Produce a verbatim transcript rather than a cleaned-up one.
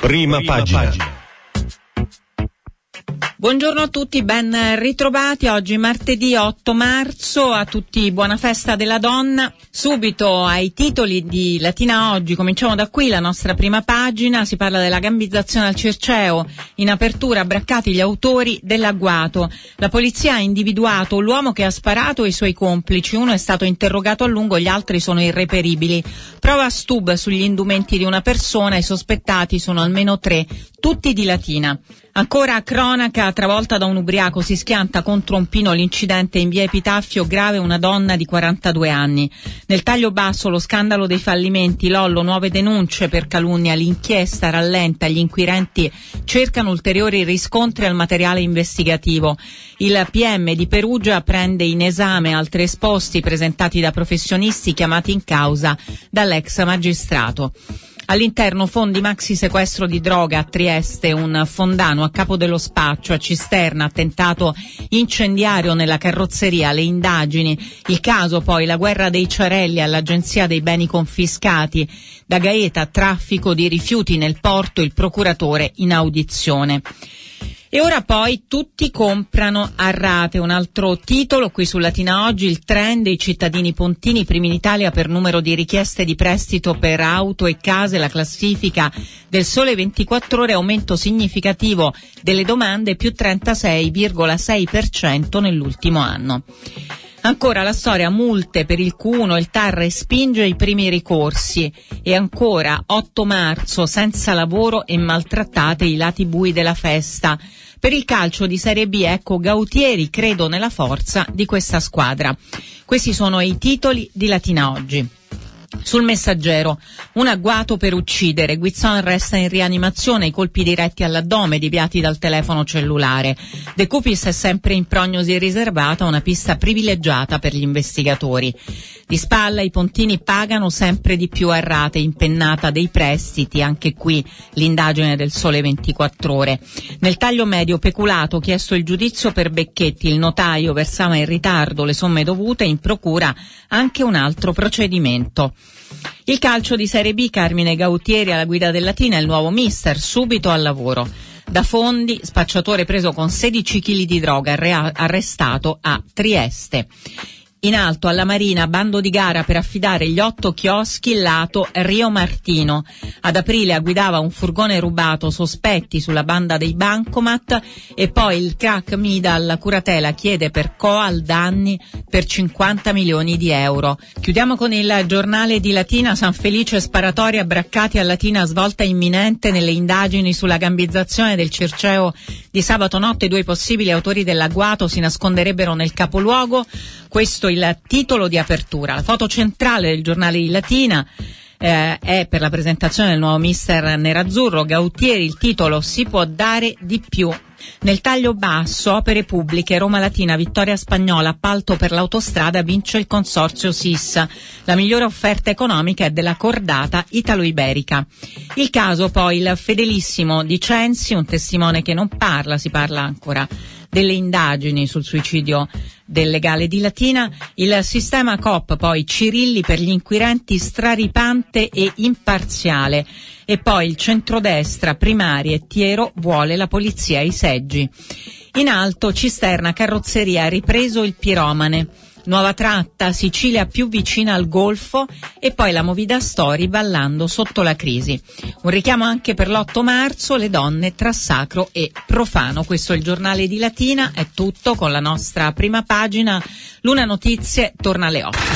Prima, Prima pagina. pagina. Buongiorno a tutti, ben ritrovati. Oggi martedì otto marzo, a tutti buona festa della donna. Subito ai titoli di Latina Oggi, cominciamo da qui, la nostra prima pagina. Si parla della gambizzazione al Circeo. In apertura abbraccati gli autori dell'agguato. La polizia ha individuato l'uomo che ha sparato e i suoi complici. Uno è stato interrogato a lungo, gli altri sono irreperibili. Prova stub sugli indumenti di una persona, i sospettati sono almeno tre, tutti di Latina. Ancora cronaca, travolta da un ubriaco, si schianta contro un pino, l'incidente in via Epitaffio, grave una donna di quarantadue anni. Nel taglio basso lo scandalo dei fallimenti, Lollo, nuove denunce per calunnia, l'inchiesta rallenta, gli inquirenti cercano ulteriori riscontri al materiale investigativo. Il P M di Perugia prende in esame altri esposti presentati da professionisti chiamati in causa dall'ex magistrato. All'interno fondi maxi sequestro di droga a Trieste, un fondano a Capo dello Spaccio, a Cisterna, attentato incendiario nella carrozzeria, le indagini, il caso poi, la guerra dei Ciarelli all'Agenzia dei Beni Confiscati, da Gaeta, traffico di rifiuti nel porto, il procuratore in audizione. E ora poi tutti comprano a rate, un altro titolo qui su Latina Oggi, il trend dei cittadini pontini, primi in Italia per numero di richieste di prestito per auto e case, la classifica del Sole ventiquattro Ore, aumento significativo delle domande, più trentasei virgola sei per cento nell'ultimo anno. Ancora la storia, multe per il Q uno, il T A R respinge i primi ricorsi e ancora otto marzo, senza lavoro e maltrattate i lati bui della festa. Per il calcio di Serie B, ecco Gautieri, credo nella forza di questa squadra. Questi sono i titoli di Latina Oggi. Sul Messaggero, un agguato per uccidere, Guizzon resta in rianimazione, i colpi diretti all'addome deviati dal telefono cellulare. De Cupis è sempre in prognosi riservata, una pista privilegiata per gli investigatori. Di spalla i pontini pagano sempre di più a rate, impennata dei prestiti, anche qui l'indagine del Sole ventiquattro Ore. Nel taglio medio peculato, chiesto il giudizio per Becchetti, il notaio versava in ritardo le somme dovute, in procura anche un altro procedimento. Il calcio di Serie B, Carmine Gautieri alla guida del Latina, il nuovo mister, subito al lavoro. Da Fondi, spacciatore preso con sedici chili di droga, arrestato a Trieste. In alto alla Marina, bando di gara per affidare gli otto chioschi lato Rio Martino. Ad aprile guidava un furgone rubato, sospetti sulla banda dei bancomat, e poi il crack Midal, curatela chiede per Coal danni per cinquanta milioni di euro. Chiudiamo con il giornale di Latina, San Felice, sparatoria, abbraccati a Latina, svolta imminente nelle indagini sulla gambizzazione del Circeo di sabato notte. Due possibili autori dell'agguato si nasconderebbero nel capoluogo. Questo il titolo di apertura. La foto centrale del giornale di Latina eh, è per la presentazione del nuovo mister nerazzurro, Gautieri, il titolo si può dare di più. Nel taglio basso, opere pubbliche, Roma Latina, vittoria spagnola, appalto per l'autostrada, vince il consorzio S I S. La migliore offerta economica è della cordata italo-iberica. Il caso poi, il fedelissimo di Censi, un testimone che non parla, si parla ancora delle indagini sul suicidio del legale di Latina, il sistema Coop, poi Cirilli per gli inquirenti, straripante e imparziale, e poi il centrodestra, primarie, Tiero vuole la polizia ai seggi. In alto, Cisterna, carrozzeria, ripreso il piromane. Nuova tratta, Sicilia più vicina al Golfo, e poi la Movida Story ballando sotto la crisi. Un richiamo anche per l'otto marzo, le donne tra sacro e profano. Questo è il giornale di Latina, è tutto con la nostra prima pagina. Luna Notizie torna alle otto.